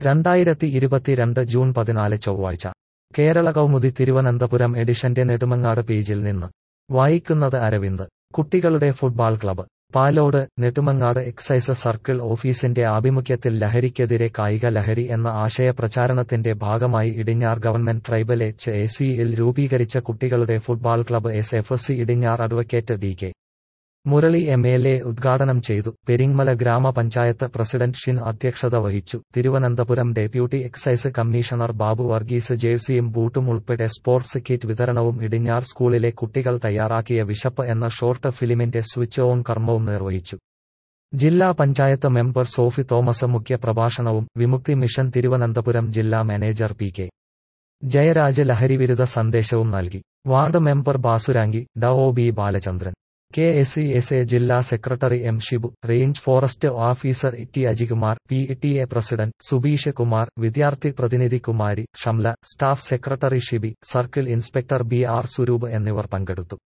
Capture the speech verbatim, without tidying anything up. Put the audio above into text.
രണ്ടായിരത്തി ഇരുപത്തിരണ്ട് ജൂൺ പതിനാല് ചൊവ്വാഴ്ച കേരള കൗമുദി തിരുവനന്തപുരം എഡിഷന്റെ നെടുമങ്ങാട് പേജിൽ നിന്ന് വായിക്കുന്നത് അരവിന്ദ്. കുട്ടികളുടെ football club Palode. Nedumangad excise circle ഓഫീസിന്റെ ആഭിമുഖ്യത്തിൽ ലഹരിക്കെതിരെ കായിക ലഹരി എന്ന ആശയ പ്രചാരണത്തിന്റെ ഭാഗമായി Idinjar government tribal H A സിയിൽ രൂപീകരിച്ച കുട്ടികളുടെ football club S F C Idinjar advocate D K Murali M L A ഉദ്ഘാടനം ചെയ്തു. പെരിങ്ങമല ഗ്രാമപഞ്ചായത്ത് പ്രസിഡന്റ് ഷിൻ അധ്യക്ഷത വഹിച്ചു. Thiruvananthapuram deputy excise commissioner Babu Varghese ജേഴ്സിയും ബൂട്ടും ഉൾപ്പെടെ സ്പോർട്സ് കിറ്റ് വിതരണവും ഇടിഞ്ഞാർ സ്കൂളിലെ കുട്ടികൾ തയ്യാറാക്കിയ വിശപ്പ് എന്ന ഷോർട്ട് ഫിലിമിന്റെ സ്വിച്ച് ഓൺ കർമ്മവും നിർവഹിച്ചു. ജില്ലാ പഞ്ചായത്ത് മെമ്പർ സോഫി തോമസ് മുഖ്യ പ്രഭാഷണവും വിമുക്തി മിഷൻ തിരുവനന്തപുരം ജില്ലാ മാനേജർ പി കെ ജയരാജ് ലഹരിവിരുദ്ധ സന്ദേശവും നൽകി. വാർഡ് മെമ്പർ ബാസുരാങ്കി, ഡ O B Balachandran, K S E S A ജില്ലാ secretary M Shibu, range forest officer T Ajikumar, P T A president Subeesh Kumar, വിദ്യാർത്ഥി പ്രതിനിധി കുമാരി, Shamla, staff secretary Shibi, circle inspector B R Swaroop എന്നിവർ പങ്കെടുത്തു.